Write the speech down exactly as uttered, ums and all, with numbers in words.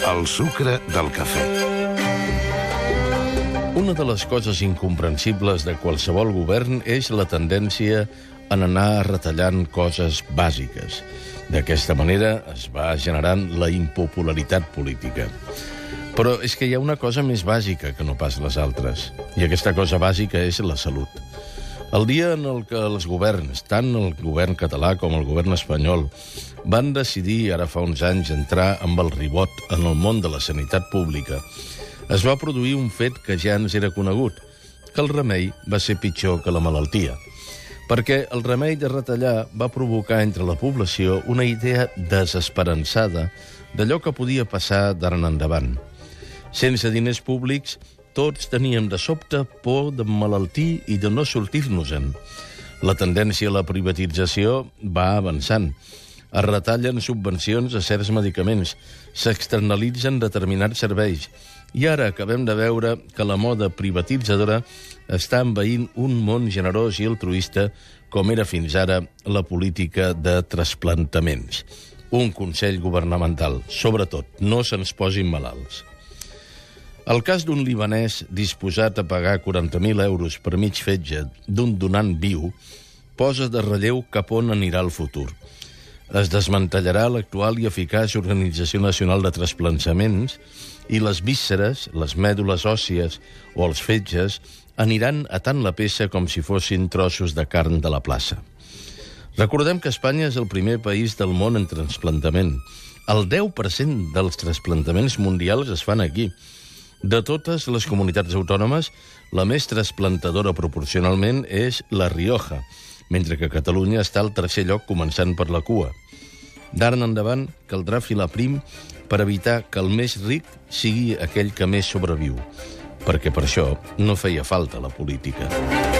El sucre del cafè. Una de les coses incomprensibles de qualsevol govern és la tendència a anar retallant coses bàsiques. D'aquesta manera es va generant la impopularitat política. Però és que hi ha una cosa més bàsica que no pas les altres, i aquesta cosa bàsica és la salut. El dia en el que els governs, tant el govern català com el govern espanyol, van decidir, ara fa uns anys, entrar amb el ribot en el món de la sanitat pública, es va produir un fet que ja ens era conegut, que el remei va ser pitjor que la malaltia. Perquè el remei de retallar va provocar entre la població una idea desesperançada d'allò que podia passar d'ara en endavant. Sense diners públics, tots teníem de sobte por d'emmalaltir i de no sortir-nos-en. La tendència a la privatització va avançant. Es retallen subvencions a certs medicaments, s'externalitzen determinats serveis, i ara acabem de veure que la moda privatitzadora està envaint un món generós i altruista com era fins ara la política de trasplantaments. Un consell governamental, sobretot, no se'ns posin malalts. El cas d'un libanès disposat a pagar quaranta mil euros per mig fetge d'un donant viu posa de relleu cap on anirà el futur. Es desmantellarà l'actual i eficaç Organització Nacional de Trasplantaments i les vísceres, les mèdules òssies o els fetges aniran atant la peça com si fossin trossos de carn de la plaça. Recordem que Espanya és el primer país del món en trasplantament. El deu per cent dels trasplantaments mundials es fan aquí. De totes les comunitats autònomes, la més trasplantadora proporcionalment és La Rioja, mentre que Catalunya està al tercer lloc començant per la cua. D'ara en endavant caldrà filar prim per evitar que el més ric sigui aquell que més sobreviu, perquè per això no feia falta la política.